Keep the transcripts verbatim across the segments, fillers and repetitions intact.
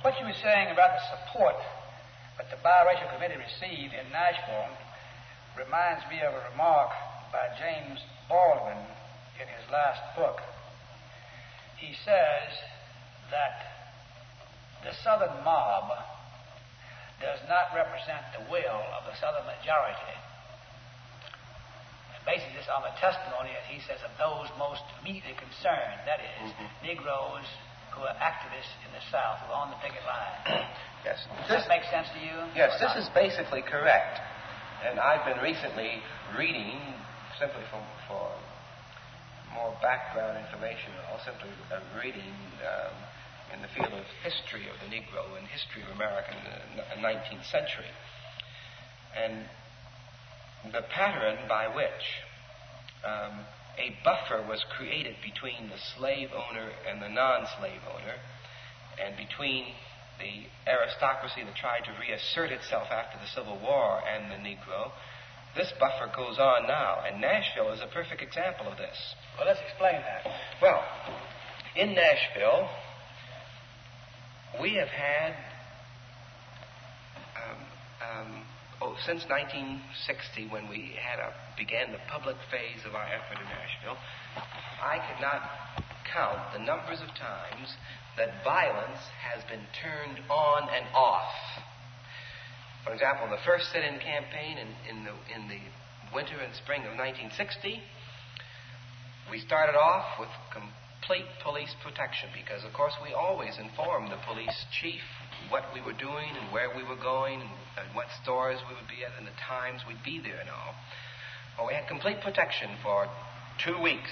What you were saying about the support that the biracial committee received in Nashville reminds me of a remark by James Baldwin in his last book. He says that the Southern mob does not represent the will of the Southern majority. And basically, this on the testimony, as he says, of those most immediately concerned, that is, mm-hmm. Negroes who are activists in the South, who are on the picket line. Yes. Does this make sense to you? Yes, this is basically correct. And I've been recently reading, simply for, for more background information, or simply uh, reading um, in the field of history of the Negro and history of America in the nineteenth century. And the pattern by which um, a buffer was created between the slave owner and the non-slave owner, and between the aristocracy that tried to reassert itself after the Civil War and the Negro, this buffer goes on now, and Nashville is a perfect example of this. Well, let's explain that. Well, in Nashville, we have had, um, um, oh, since nineteen sixty, when we had a, began the public phase of our effort in Nashville, I could not count the numbers of times that violence has been turned on and off. For example, the first sit-in campaign in, in, the, in the winter and spring of nineteen sixty, we started off with complete police protection because, of course, we always informed the police chief what we were doing and where we were going and, and what stores we would be at and the times we'd be there and all. Well, we had complete protection for two weeks.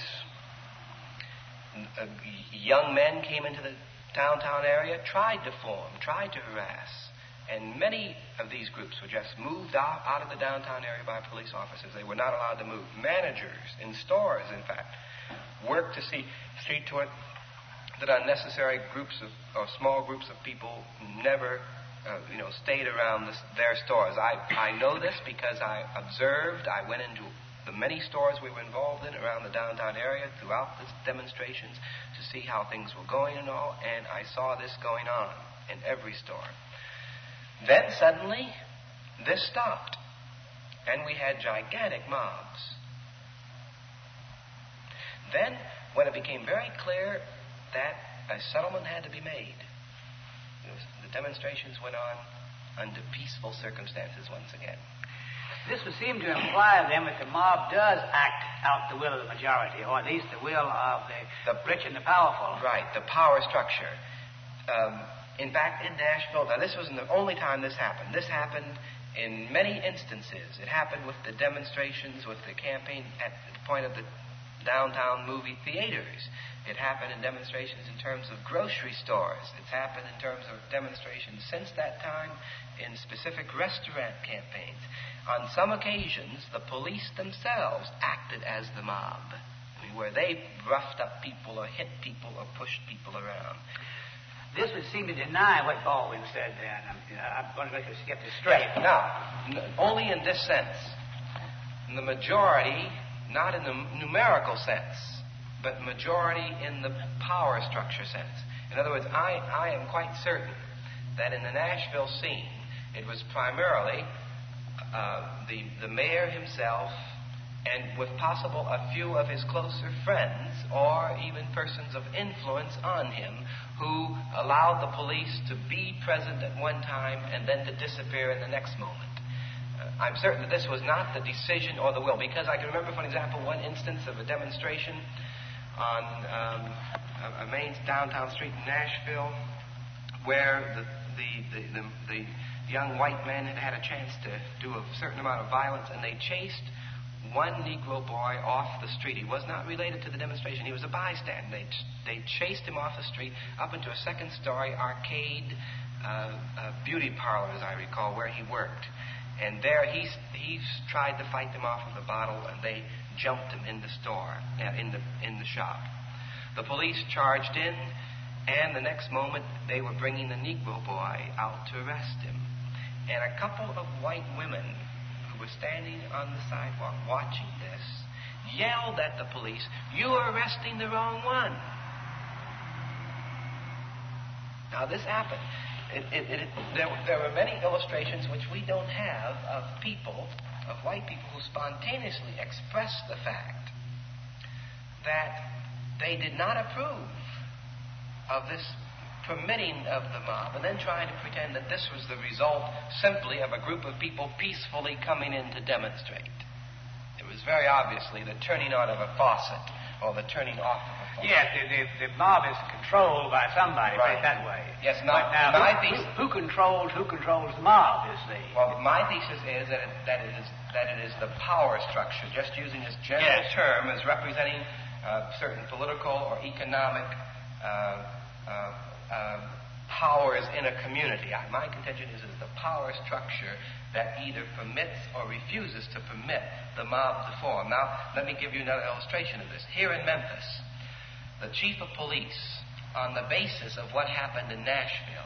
Uh, young men came into the downtown area, tried to form, tried to harass, and many of these groups were just moved out, out of the downtown area by police officers. They were not allowed to move. Managers in stores, in fact, worked to see, see to it that unnecessary groups of, or small groups of people never, uh, you know, stayed around this, their stores. I, I know this because I observed, I went into the many stores we were involved in around the downtown area throughout the demonstrations to see how things were going and all, and I saw this going on in every store. Then suddenly, this stopped, and we had gigantic mobs. Then, when it became very clear that a settlement had to be made, the demonstrations went on under peaceful circumstances once again. This would seem to imply, then, that the mob does act out the will of the majority, or at least the will of the, the rich and the powerful. Right, the power structure. Um, in fact, in Nashville, now this wasn't the only time this happened. This happened in many instances. It happened with the demonstrations, with the campaign at the point of the downtown movie theaters. It happened in demonstrations in terms of grocery stores. It's happened in terms of demonstrations since that time in specific restaurant campaigns. On some occasions, the police themselves acted as the mob, I mean, where they roughed up people or hit people or pushed people around. This would seem to deny what Baldwin said then. I'm, you know, I'm going to make us get this straight. Now, n- only in this sense. In the majority, not in the numerical sense, but majority in the power structure sense. In other words, I, I am quite certain that in the Nashville scene, it was primarily uh, the, the mayor himself and with possible a few of his closer friends or even persons of influence on him who allowed the police to be present at one time and then to disappear in the next moment. Uh, I'm certain that this was not the decision or the will, because I can remember, for example, one instance of a demonstration on um, a, a main downtown street in Nashville where the, the, the, the, the young white men had had a chance to do a certain amount of violence, and they chased one Negro boy off the street. He was not related to the demonstration. He was a bystander. They, they chased him off the street up into a second-story arcade uh, uh, beauty parlor, as I recall, where he worked. And there he, he tried to fight them off with a bottle, and they jumped him in the store, uh, in the in the shop. The police charged in, and the next moment they were bringing the Negro boy out to arrest him. And a couple of white women who were standing on the sidewalk watching this yelled at the police, "You are arresting the wrong one." Now this happened. it, it, it, there, there were many illustrations which we don't have of people, of white people, who spontaneously expressed the fact that they did not approve of this permitting of the mob, and then trying to pretend that this was the result simply of a group of people peacefully coming in to demonstrate. It was very obviously the turning on of a faucet or the turning off of a faucet. Yes, the, the, the mob is controlled by somebody, right. put it that way. Yes, now, now my who, thesis... who, who controls who controls the mob is the... Well, my thesis is that it, that it is that it is the power structure, just using this general yes. term as representing uh, certain political or economic uh, uh, uh, powers in a community. I, my contention is it is the power structure that either permits or refuses to permit the mob to form. Now, let me give you another illustration of this. Here in Memphis, the chief of police, on the basis of what happened in Nashville,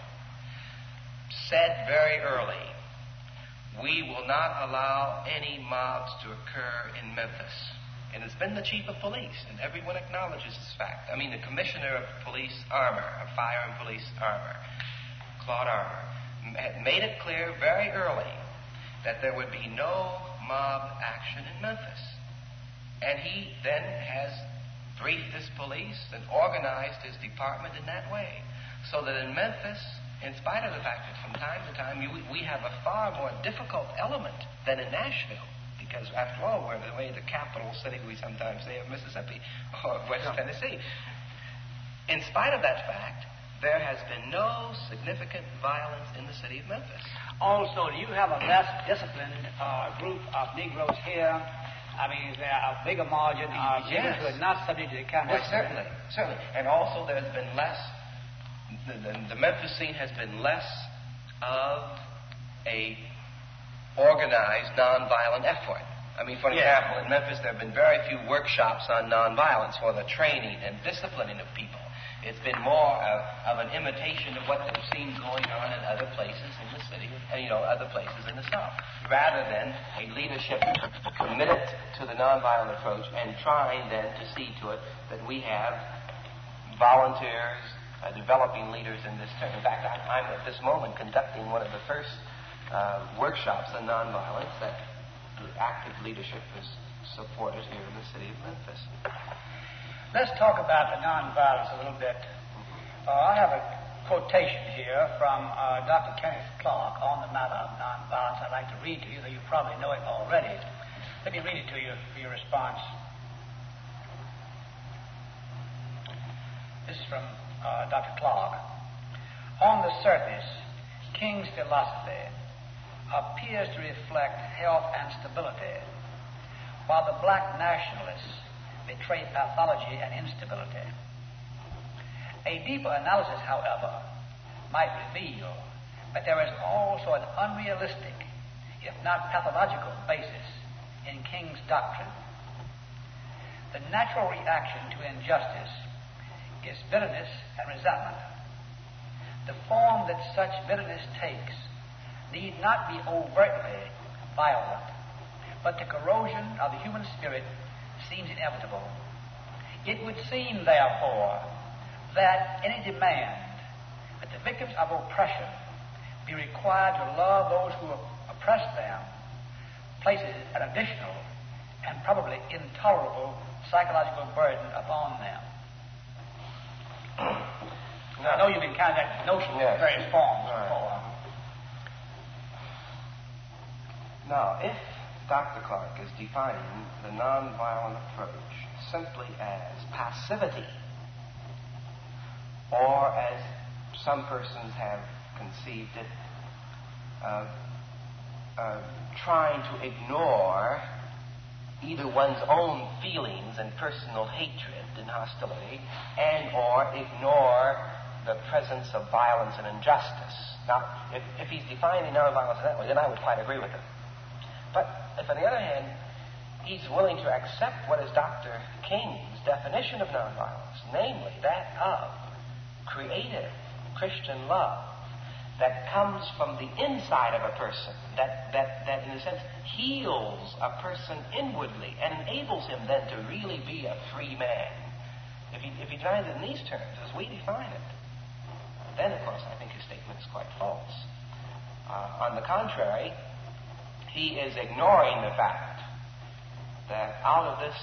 said very early, we will not allow any mobs to occur in Memphis. And it's been the chief of police, and everyone acknowledges this fact. I mean, the commissioner of police armor, of fire and police armor, Claude Armour, had made it clear very early that there would be no mob action in Memphis. And he then has briefed his police and organized his department in that way. So that in Memphis, in spite of the fact that from time to time you, we have a far more difficult element than in Nashville, because after all, we're the way the capital city, we sometimes say, of Mississippi or West Tennessee. In spite of that fact, there has been no significant violence in the city of Memphis. Also, do you have a less disciplined uh, group of Negroes here? I mean, is there a bigger margin of yes. Negroes who are not subject to the kind of well, certainly, certainly. And also there's been less, the, the, the Memphis scene has been less of a organized nonviolent effort. I mean, for yes. example, in Memphis there have been very few workshops on nonviolence for the training and disciplining of people. It's been more of, of an imitation of what they've seen going on in other places in the city, and, you know, other places in the South, rather than a leadership committed to the nonviolent approach and trying then to see to it that we have volunteers, uh, developing leaders in this term. In fact, I, I'm at this moment conducting one of the first uh, workshops on nonviolence that the active leadership has supported here in the city of Memphis. Let's talk about the nonviolence a little bit. Uh, I have a quotation here from uh, Doctor Kenneth Clark on the matter of nonviolence. I'd like to read to you, though you probably know it already. Let me read it to you for your response. This is from uh, Doctor Clark. On the surface, King's philosophy appears to reflect health and stability, while the black nationalists betray pathology and instability. A deeper analysis, however, might reveal that there is also an unrealistic, if not pathological, basis in King's doctrine. The natural reaction to injustice is bitterness and resentment. The form that such bitterness takes need not be overtly violent, but the corrosion of the human spirit seems inevitable. It would seem, therefore, that any demand that the victims of oppression be required to love those who oppress them places an additional and probably intolerable psychological burden upon them. Now, I know you've encountered that notion yes. in various forms right. before. Now, if Doctor Clark is defining the nonviolent approach simply as passivity, or as some persons have conceived it, uh, uh, trying to ignore either one's own feelings and personal hatred and hostility, and or ignore the presence of violence and injustice. Now, if, if he's defining nonviolence in that way, then I would quite agree with him. But if, on the other hand, he's willing to accept what is Doctor King's definition of nonviolence, namely that of creative Christian love that comes from the inside of a person, that, that, that in a sense heals a person inwardly and enables him then to really be a free man. If he, if he defines it in these terms, as we define it, then, of course, I think his statement is quite false. Uh, on the contrary, he is ignoring the fact that out of this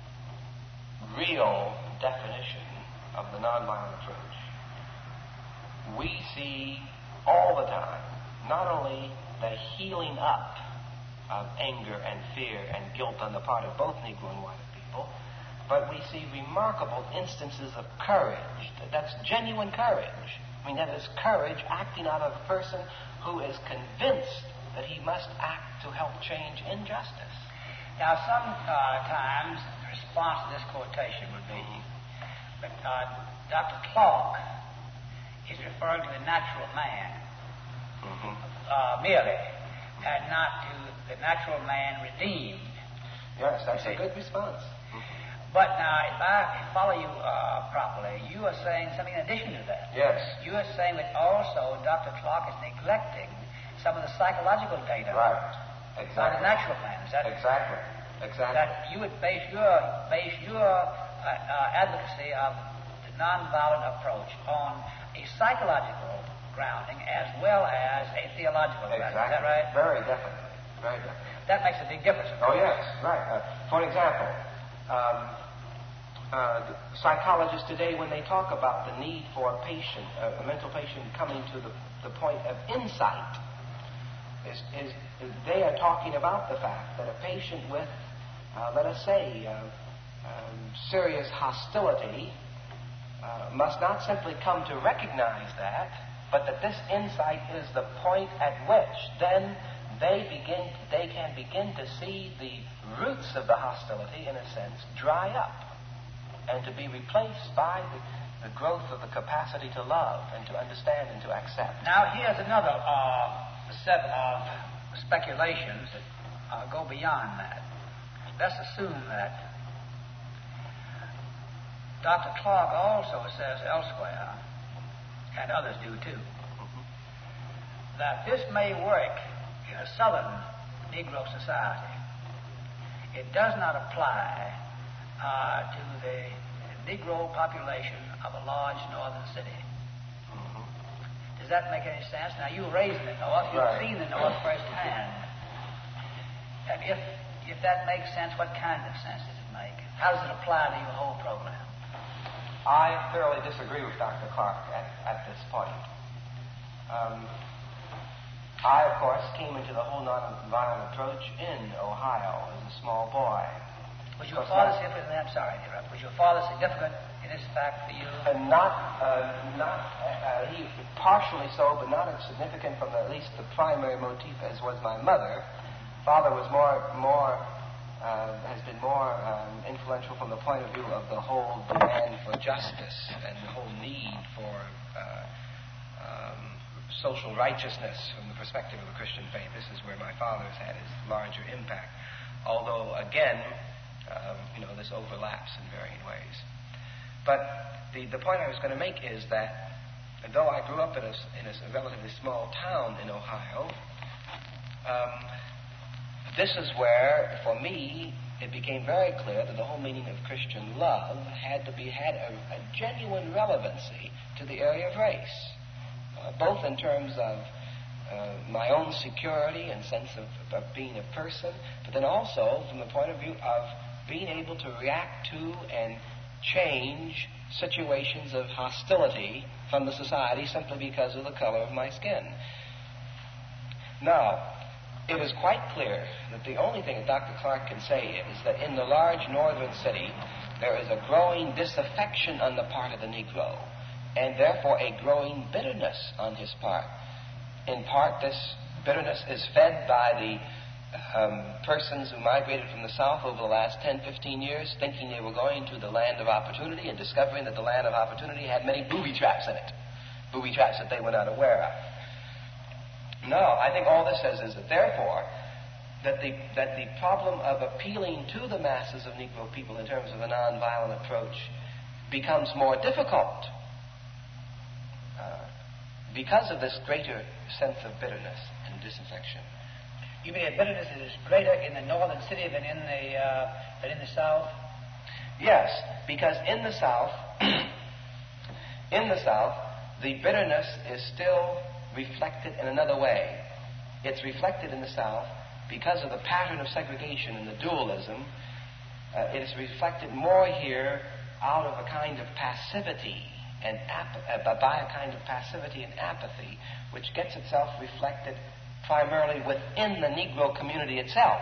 real definition of the nonviolent approach, we see all the time not only the healing up of anger and fear and guilt on the part of both Negro and white people, but we see remarkable instances of courage. That's genuine courage. I mean, that is courage acting out of a person who is convinced that he must act to help change injustice. Now, sometimes uh, the response to this quotation would be that uh, Doctor Clark is referring to the natural man mm-hmm. uh, merely, and not to the natural man redeemed. Yes, that's a good response. But now, if I follow you uh, properly, you are saying something in addition to that. Yes. You are saying that also Doctor Clark is neglecting some of the psychological data. Right. Exactly. On the natural man. Is that exactly? Exactly. That you would base your base your uh, uh, advocacy of the nonviolent approach on a psychological grounding as well as a theological exactly. grounding. Is that right? Very definitely. Very definitely. That makes a big difference. Oh yes, right. Uh, for example. Um, uh, psychologists today, when they talk about the need for a patient, uh, a mental patient coming to the, the point of insight, is, is, is they are talking about the fact that a patient with, uh, let us say, uh, um, serious hostility uh, must not simply come to recognize that, but that this insight is the point at which then they begin, they can begin to see the roots of the hostility, in a sense, dry up and to be replaced by the, the growth of the capacity to love and to understand and to accept. Now, here's another uh, set of speculations that uh, go beyond that. Let's assume that Doctor Clark also says elsewhere, and others do too, mm-hmm. that this may work in a southern Negro society. It does not apply uh, to the Negro population of a large northern city. Mm-hmm. Does that make any sense? Now, you were raised in the North. You've right. seen the North firsthand. And if, if that makes sense, what kind of sense does it make? How does it apply to your whole program? I thoroughly disagree with Doctor Clark at, at this point. Um, I, of course, came into the whole nonviolent approach in Ohio as a small boy. Was your father significant? I'm sorry to interrupt. Was your father significant in this fact for you? Uh, not, uh, not. Uh, he partially so, but not as significant from the, at least the primary motif as was my mother. Father was more, more, uh, has been more um, influential from the point of view of the whole demand for justice and the whole need for. Uh, um, social righteousness from the perspective of the Christian faith. This is where my father's had his larger impact. Although, again, um, you know, this overlaps in varying ways. But the, the point I was going to make is that though I grew up in a, in a relatively small town in Ohio, um, this is where, for me, it became very clear that the whole meaning of Christian love had to be had a, a genuine relevancy to the area of race. Uh, both in terms of uh, my own security and sense of, of being a person, but then also from the point of view of being able to react to and change situations of hostility from the society simply because of the color of my skin. Now, it is quite clear that the only thing that Doctor Clark can say is that in the large northern city, there is a growing disaffection on the part of the Negro, and therefore a growing bitterness on his part. In part, this bitterness is fed by the um, persons who migrated from the South over the last ten, fifteen years, thinking they were going to the land of opportunity and discovering that the land of opportunity had many booby traps in it, booby traps that they were not aware of. No, I think all this says is that, therefore, that the, that the problem of appealing to the masses of Negro people in terms of a nonviolent approach becomes more difficult uh, because of this greater sense of bitterness and disaffection. You mean the bitterness is greater in the northern city than in the uh, than in the South? Yes, because in the South, in the South, the bitterness is still reflected in another way. it's reflected in the South because of the pattern of segregation and the dualism. Uh, it is reflected more here out of a kind of passivity and ap- uh, by a kind of passivity and apathy, which gets itself reflected primarily within the Negro community itself,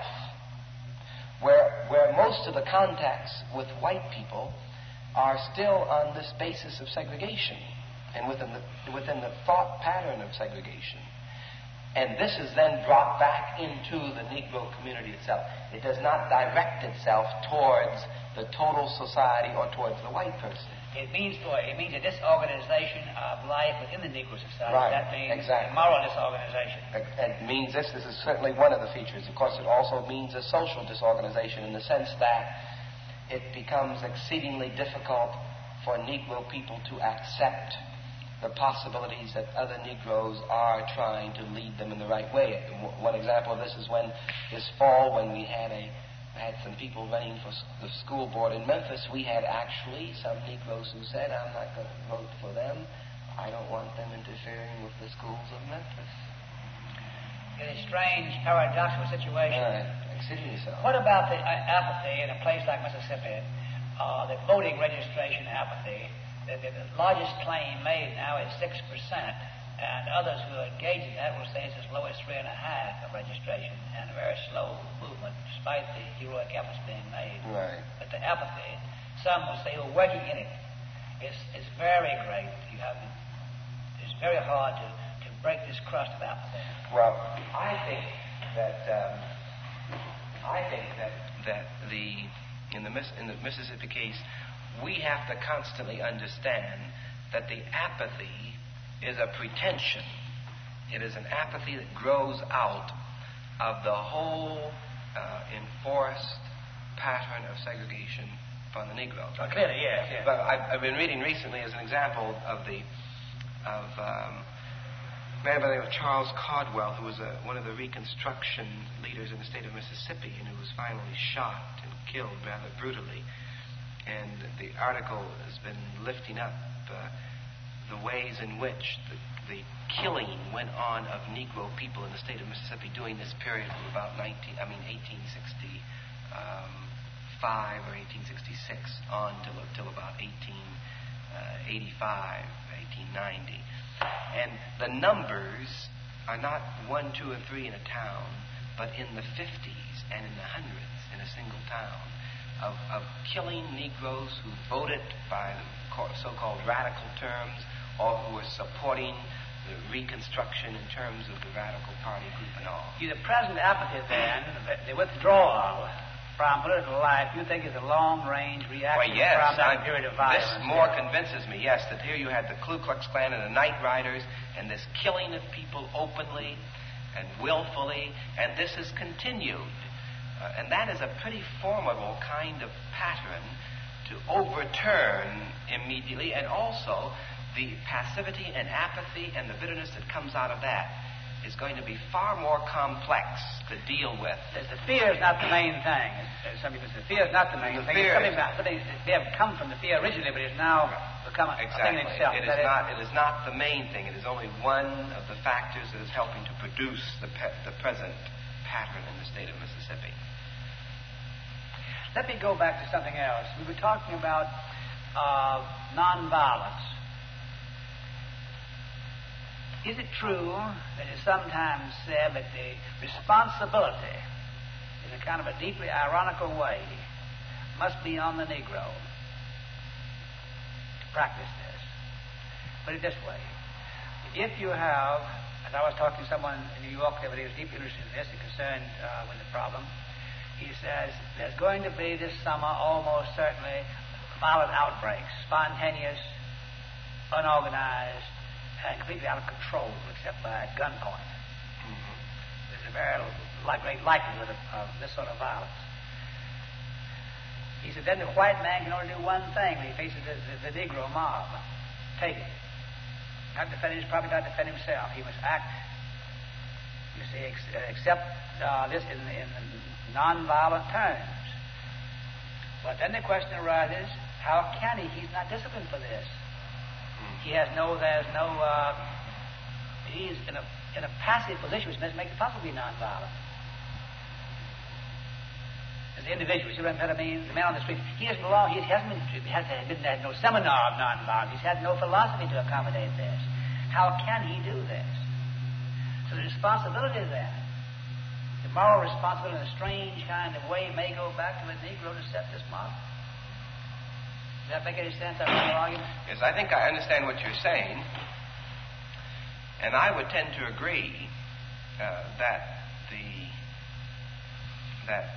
where where most of the contacts with white people are still on this basis of segregation and within the within the thought pattern of segregation. And this is then brought back into the Negro community itself. It does not direct itself towards the total society or towards the white person. It means for it means a disorganization of life within the Negro society. Right, That means exactly. a moral disorganization. It, it means this. This is certainly one of the features. Of course, it also means a social disorganization in the sense that it becomes exceedingly difficult for Negro people to accept the possibilities that other Negroes are trying to lead them in the right way. One example of this is when this fall, when we had a had some people running for the school board in Memphis, we had actually some Negroes who said, "I'm not going to vote for them. I don't want them interfering with the schools of Memphis." It's a strange, paradoxical situation. Uh, exceedingly so. What about the uh, apathy in a place like Mississippi, uh, the voting registration apathy? The, the, the largest claim made now is six percent, and others who are engaged in that will say it's as low as three and a half of registration, and a very slow movement, despite the heroic efforts being made. Right. But the apathy, some will say who are working in it, is is very great. You have it's very hard to, to break this crust of apathy. Well, I think that um, I think that that the in the in the Mississippi case, we have to constantly understand that the apathy is a pretension. It is an apathy that grows out of the whole uh, enforced pattern of segregation upon the Negro. Oh, clearly, yes. yes. But I've, I've been reading recently as an example of the of um, a man by the name of Charles Caldwell, who was a, one of the Reconstruction leaders in the state of Mississippi, and who was finally shot and killed rather brutally. And the article has been lifting up uh, the ways in which the, the killing went on of Negro people in the state of Mississippi during this period from about nineteen, I mean eighteen sixty-five or eighteen sixty-six on till till about eighteen eighty-five, eighteen ninety, and the numbers are not one, two, or three in a town, but in the fifties and in the hundreds in a single town. Of, of killing Negroes who voted by the so-called radical terms or who were supporting the Reconstruction in terms of the Radical Party group and all. You, the present apathy then, the withdrawal from political life, you think is a long-range reaction well, yes, from that I'm, period of violence? This more convinces me, yes, that here you had the Ku Klux Klan and the Night Riders and this killing of people openly and willfully, and this is continued. Uh, and that is a pretty formidable kind of pattern to overturn immediately, and also the passivity and apathy and the bitterness that comes out of that is going to be far more complex to deal with. The fear is not the main thing. As some people say, the fear is not the main the thing. Fear it's about, they, they have come from the fear originally, but it's now become a exactly. thing in itself. It is, not, it is not the main thing. It is only one of the factors that is helping to produce the, pe- the present pattern in the state of Mississippi. Let me go back to something else. We were talking about uh, nonviolence. Is it true that it's sometimes said that the responsibility, in a kind of a deeply ironical way, must be on the Negro to practice this? Put it this way. If you have, as I was talking to someone in New York the other day who was deeply interested in this and concerned uh, with the problem, he says there's going to be this summer almost certainly violent outbreaks, spontaneous, unorganized, and completely out of control except by gunpoint. Mm-hmm. There's a very like, great likelihood of, of this sort of violence. He said then the white man can only do one thing when he faces the, the, the Negro mob. Take it. Not defend his property, not defend himself. He must act, you see, ex- accept uh, this in, in non-violent terms. But then the question arises, how can he? He's not disciplined for this. He has no, there's no, uh, he's in a in a passive position, which doesn't make it possible to be nonviolent. As an individual, see what that means? The man on the street, he doesn't belong. He hasn't been. He has been had no seminar of nonviolence. He's had no philosophy to accommodate this. How can he do this? So the responsibility of that, the moral responsibility in a strange kind of way, may go back to the Negro to set this model. Does that make any sense? That argument? Yes, I think I understand what you're saying, and I would tend to agree uh, that the that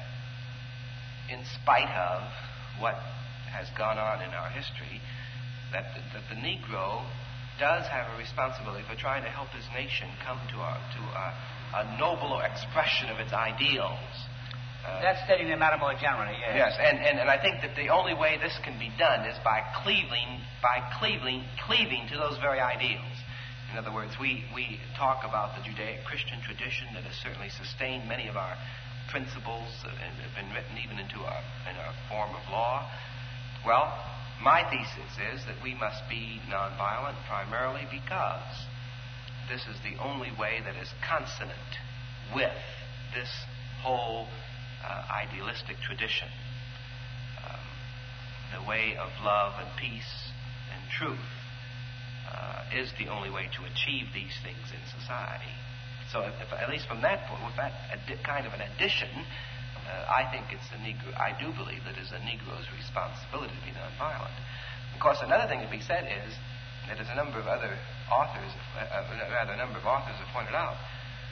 in spite of what has gone on in our history, that the, that the Negro does have a responsibility for trying to help his nation come to a to a, a nobler expression of its ideals. Uh, That's stating the matter more generally, yes. Yes, and, and, and I think that the only way this can be done is by cleaving, by cleaving, cleaving to those very ideals. In other words, we, we talk about the Judaic-Christian tradition that has certainly sustained many of our principles and have been written even into our, in our form of law. Well, my thesis is that we must be nonviolent primarily because this is the only way that is consonant with this whole Uh, idealistic tradition, um, the way of love and peace and truth uh, is the only way to achieve these things in society. So, if, if, at least from that point, with that adi- kind of an addition, uh, I think it's a Negro. I do believe that it's a Negro's responsibility to be nonviolent. Of course, another thing to be said is that, as a number of other authors, uh, rather a number of authors have pointed out,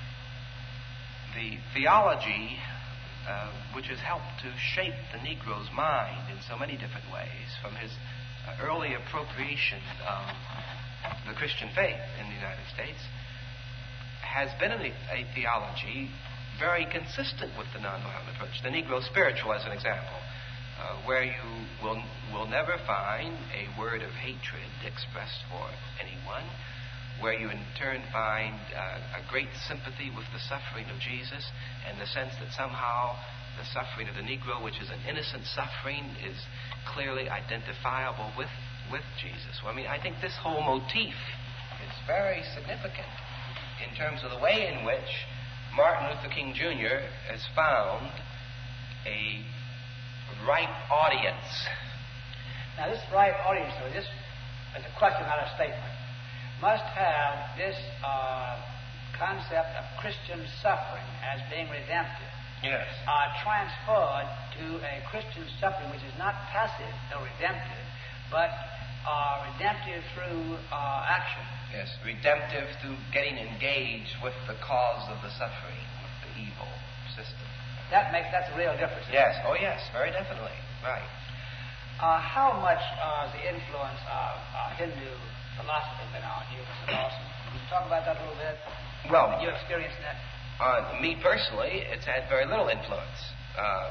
the theology Uh, which has helped to shape the Negro's mind in so many different ways, from his uh, early appropriation of the Christian faith in the United States, has been a, a theology very consistent with the nonviolent approach. The Negro spiritual, as an example, uh, where you will will never find a word of hatred expressed for anyone, where you in turn find uh, a great sympathy with the suffering of Jesus, and the sense that somehow the suffering of the Negro, which is an innocent suffering, is clearly identifiable with, with Jesus. Well, I mean, I think this whole motif is very significant in terms of the way in which Martin Luther King Junior has found a right audience. Now, this right audience, though, this is a question, not a statement, must have this uh, concept of Christian suffering as being redemptive. Yes. Uh, transferred to a Christian suffering which is not passive nor redemptive, but uh, redemptive through uh, action. Yes, redemptive through getting engaged with the cause of the suffering, with the evil system. That makes that's a real difference. Yes. Oh, yes. Very definitely. Right. Uh, how much uh, the influence of uh, Hindu philosophy been on you, Mister Lawson? Can you talk about that a little bit? Well, Did you experience that? On me personally, it's had very little influence. Um,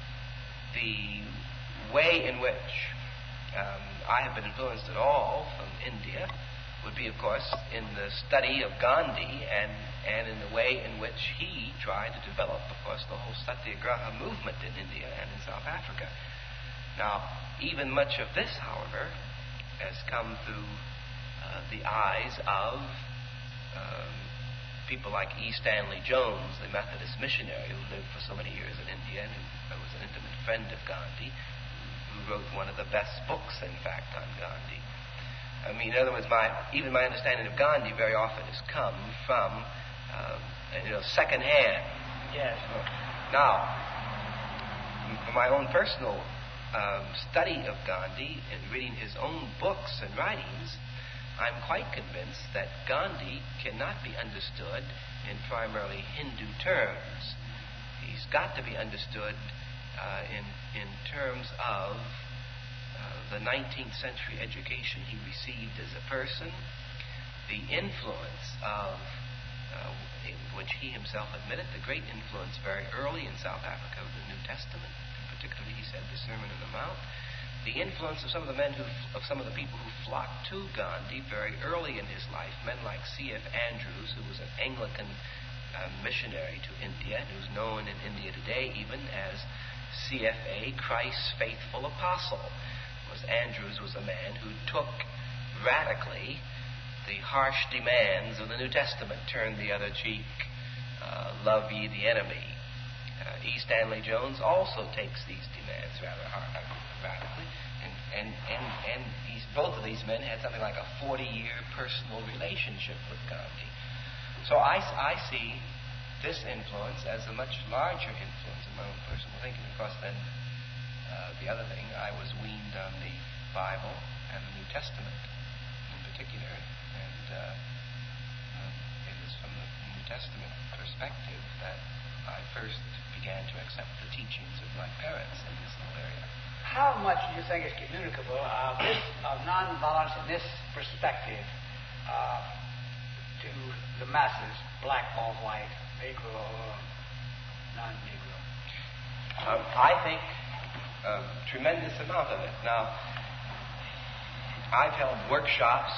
the way in which um, I have been influenced at all from India would be, of course, in the study of Gandhi and, and in the way in which he tried to develop, of course, the whole Satyagraha movement in India and in South Africa. Now, even much of this, however, has come through uh, the eyes of um, people like E. Stanley Jones, the Methodist missionary who lived for so many years in India and who was an intimate friend of Gandhi, who wrote one of the best books, in fact, on Gandhi. I mean, in other words, my, even my understanding of Gandhi very often has come from, um, you know, secondhand. Yes. Now, for my own personal um, study of Gandhi and reading his own books and writings, I'm quite convinced that Gandhi cannot be understood in primarily Hindu terms. He's got to be understood uh, in, in terms of uh, the nineteenth century education he received as a person, the influence of, uh, in which he himself admitted, the great influence very early in South Africa of the New Testament, particularly, he said, the Sermon on the Mount, the influence of some of the men who, of some of the people who flocked to Gandhi very early in his life, men like C F Andrews, who was an Anglican uh, missionary to India, and who's known in India today even as C F A, Christ's Faithful Apostle. Was Andrews was a man who took radically the harsh demands of the New Testament. Turn the other cheek, uh, love ye the enemy. Uh, E. Stanley Jones also takes these demands rather hard, radically. And, and, and, and these, both of these men had something like a forty-year personal relationship with Gandhi. So I, I see this influence as a much larger influence in my own personal thinking. Of course, then uh, the other thing, I was weaned on the Bible and the New Testament in particular, and uh, uh, it was from the New Testament perspective that I first began to accept the teachings of my parents in this little area. How much do you think is communicable of, this, of nonviolence in this perspective uh, to the masses, black or white, Negro or non-Negro? Um, I think a tremendous amount of it. Now, I've held workshops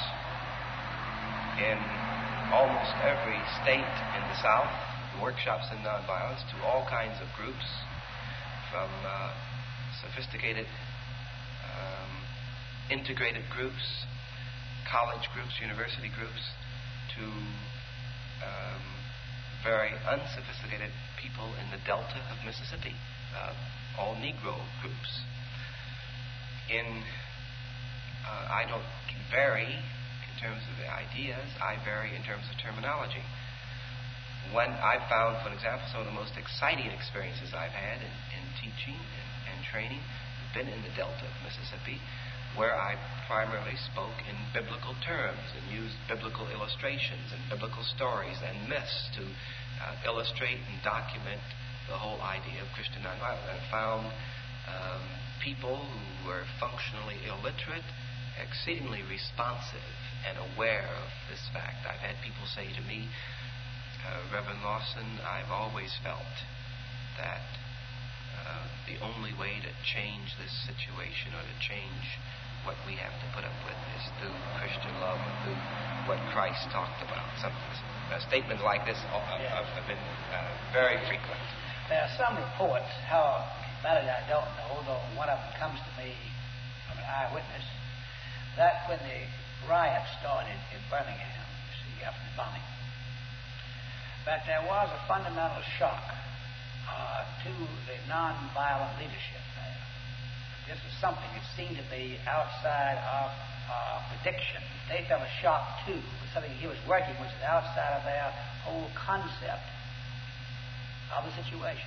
in almost every state in the South, workshops in nonviolence to all kinds of groups, from uh, sophisticated um, integrated groups, college groups, university groups, to um, very unsophisticated people in the Delta of Mississippi, uh, all Negro groups. In, uh, I don't vary in terms of the ideas, I vary in terms of terminology. When I've found, for example, some of the most exciting experiences I've had in, in teaching and, and training have been in the Delta of Mississippi, where I primarily spoke in biblical terms and used biblical illustrations and biblical stories and myths to uh, illustrate and document the whole idea of Christian nonviolence. And I found um, people who were functionally illiterate exceedingly responsive and aware of this fact. I've had people say to me, uh, Reverend Lawson, I've always felt that uh, the only way to change this situation or to change what we have to put up with is through Christian love and through what Christ talked about. Some uh, statements like this uh, yeah. have been uh, very frequent. There are some reports, how valid I don't know, though one of them comes to me from an eyewitness, that when the riot started in Birmingham, you see, after the bombing, that there was a fundamental shock uh, to the nonviolent leadership there. This was something that seemed to be outside of uh, prediction. They felt a shock, too. It was something he was working, which is outside of their whole concept of the situation.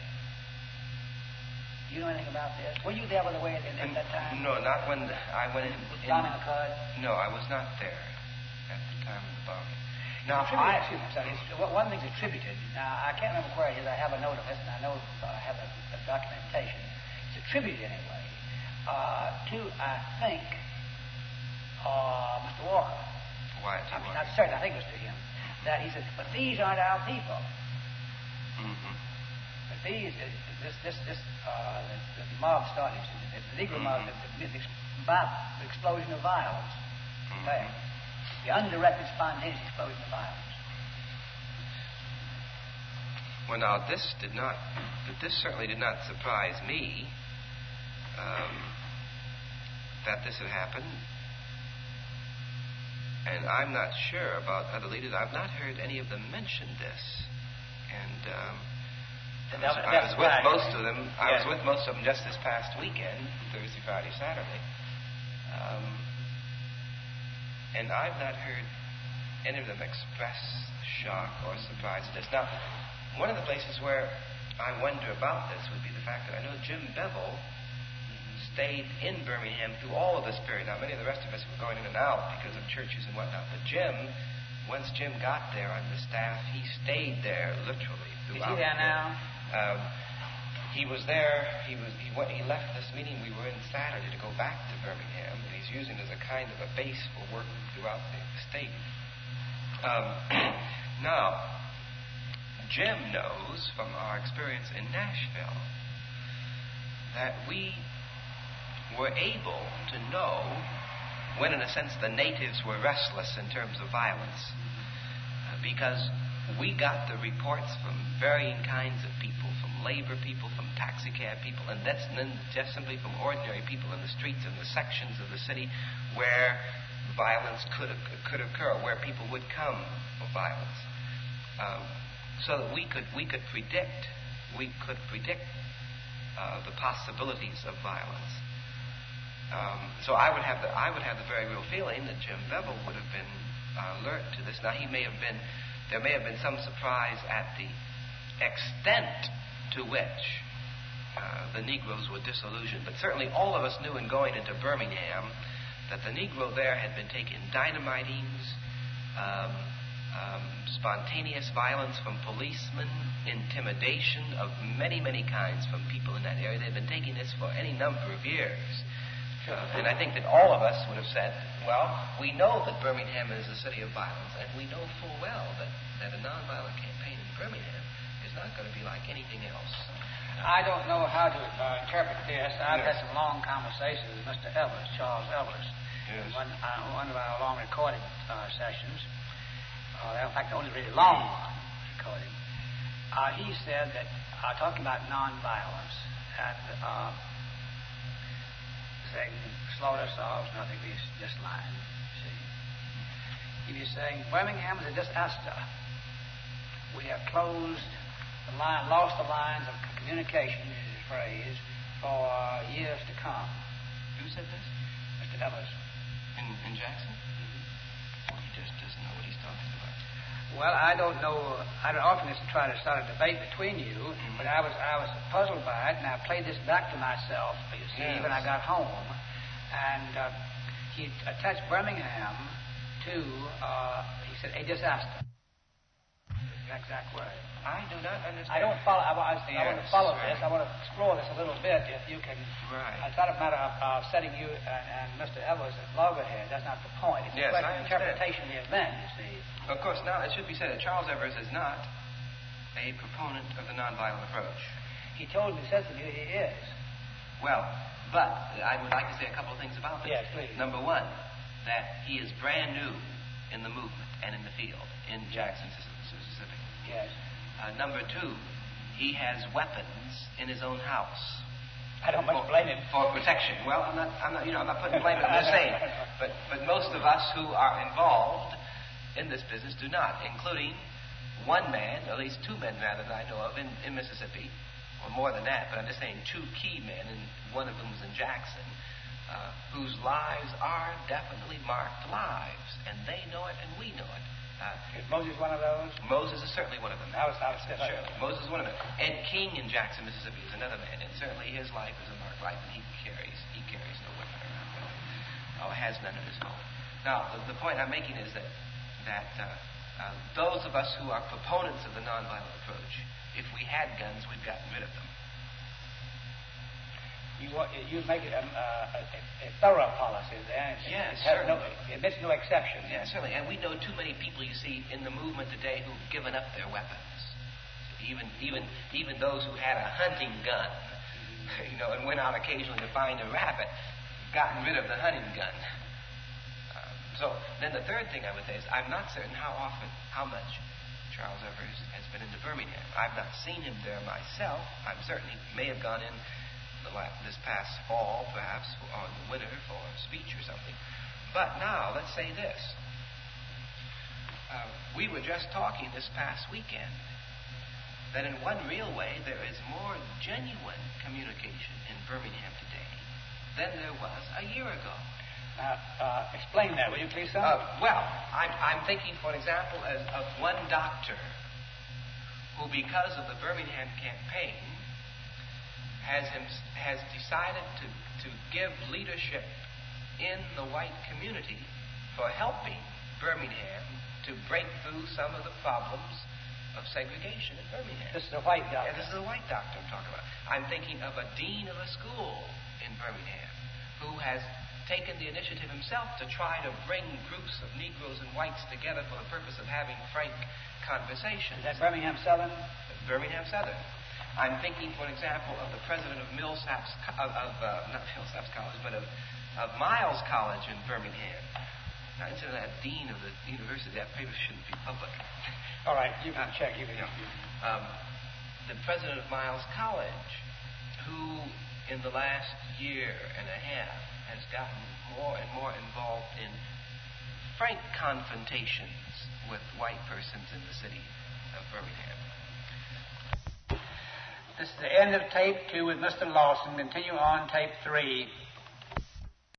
Do you know anything about this? Were you there, by the way, at, at that time? No, not when I went in. Was bombing occurred? No, I was not there at the time of the bombing. Now, I, excuse me, sorry. One thing's attributed. Now, I can't remember where it is. I have a note of this, and I know uh, I have a, a documentation. It's attributed, anyway, uh, to, I think, uh, Mister Walker. Why? I'm not certain. I think it was to him. That he said, but these aren't our people. Mm-hmm. But these, this, this, this, uh, the, the mob started, the, the Negro mob, the, the, the, the explosion of violence. Mm-hmm. There. The undirected, spontaneous explosion of violence. Well, now this did not. This certainly did not surprise me. Um, that this had happened, and I'm not sure about other leaders. I've not heard any of them mention this, and. Um, And I was, that, I was with right. most of them. I yeah. was with most of them just this past weekend, Thursday, Friday, Saturday. Um, and I've not heard any of them express shock or surprise at this. Now, one of the places where I wonder about this would be the fact that I know Jim Bevel stayed in Birmingham through all of this period. Now, many of the rest of us were going in and out because of churches and whatnot, but Jim, once Jim got there on the staff, he stayed there literally throughout. Is he there now? Um, he was there. He was. He went. He left this meeting. We were in Saturday to go back to Birmingham, and he's using it as a kind of a base for work throughout the state. Um, now, Jim knows from our experience in Nashville that we were able to know when, in a sense, the natives were restless in terms of violence, uh, because we got the reports from varying kinds of people, from labor people, from taxi cab people, and that's and then just simply from ordinary people in the streets and the sections of the city where violence could could occur, where people would come for violence, um, so that we could we could predict we could predict uh, the possibilities of violence. Um, so I would have the I would have the very real feeling that Jim Bevel would have been uh, alert to this. Now he may have been there may have been some surprise at the extent to which uh, the Negroes were disillusioned, but certainly all of us knew in going into Birmingham that the Negro there had been taking dynamitings, um, um, spontaneous violence from policemen, intimidation of many, many kinds from people in that area. They had been taking this for any number of years. Uh, and I think that all of us would have said, well, we know that Birmingham is a city of violence, and we know full well that, that a nonviolent campaign in Birmingham is not going to be like anything else. I don't know how to uh, interpret this. I've yes. had some long conversations with Mister Ellis, Charles Ellis, yes. in one, uh, one of our long recording uh, sessions. Uh, in fact, the only really long recording. Uh, he said that, uh, talking about nonviolence, and uh, saying slaughter solves nothing, he's just lying. See? He was saying Birmingham is a disaster. We have closed the line, lost the lines of communication, is his phrase, for years to come. Who said this? Mister Ellis. In, in Jackson? Mm-hmm. He just doesn't know what he's talking about. Well, I don't know. I don't often used to try to start a debate between you, mm-hmm. but I was I was puzzled by it, and I played this back to myself, you see, yes. when I got home. And uh, he attached Birmingham to, uh, he said, a disaster. Exact word. I do not understand. I don't follow. I, I, yes, I want to follow right. this. I want to explore this a little bit. If you can. Right. It's not a matter of uh, setting you and, and Mister Evers at loggerhead. That's not the point. It's yes, a question of interpretation of the event. You see. Of course. Now it should be said that Charles Evers is not a proponent of the nonviolent approach. He told me, says to you, he is. Well, but I would like to say a couple of things about this. Yes, please. Number one, that he is brand new in the movement and in the field in Jackson, Mississippi. Yes. Uh, number two, he has weapons in his own house. I don't much for, blame him for protection. Well, I'm not. I'm not. You know, I'm not putting blame. I'm just saying. But but most of us who are involved in this business do not, including one man, at least two men rather that I know of in, in Mississippi, or more than that. But I'm just saying two key men, and one of them was in Jackson, uh, whose lives are definitely marked lives, and they know it, and we know it. Uh, is Moses one of those? Moses is certainly one of them. I was, I was sure. Moses is one of them. Ed King in Jackson, Mississippi is another man, and certainly his life is a marked life, and he carries he carries no weapon around with him, or has none of his own. Now, the, the point I'm making is that that uh, uh, those of us who are proponents of the nonviolent approach, if we had guns, we'd gotten rid of them. You you make it a, a, a thorough policy there. Yes, it, no, it admits no exception. Yeah, certainly. And we know too many people, you see, in the movement today who've given up their weapons. Even even even those who had a hunting gun, you know, and went out occasionally to find a rabbit, gotten rid of the hunting gun. Uh, so then the third thing I would say is I'm not certain how often, how much Charles Evers has been into Birmingham. I've not seen him there myself. I'm certain he may have gone in this past fall, perhaps, or in the winter for a speech or something. But now, let's say this. Uh, we were just talking this past weekend that in one real way there is more genuine communication in Birmingham today than there was a year ago. Now, uh, explain that, will you please, sir? Uh, well, I'm, I'm thinking, for example, as of one doctor who, because of the Birmingham campaign, has him, has decided to, to give leadership in the white community for helping Birmingham to break through some of the problems of segregation in Birmingham. This is a white doctor. Yeah, this is a white doctor I'm talking about. I'm thinking of a dean of a school in Birmingham who has taken the initiative himself to try to bring groups of Negroes and whites together for the purpose of having frank conversations. Is that Birmingham Southern? Birmingham Southern. I'm thinking, for example, of the president of Millsaps, of, of uh, not Millsaps College, but of, of Miles College in Birmingham. Now, instead of that dean of the university, that paper shouldn't be public. All right, you can uh, check. You can. Yeah. Um, the president of Miles College, who in the last year and a half has gotten more and more involved in frank confrontations with white persons in the city of Birmingham. This is the end of tape two with Mister Lawson. Continue on tape three.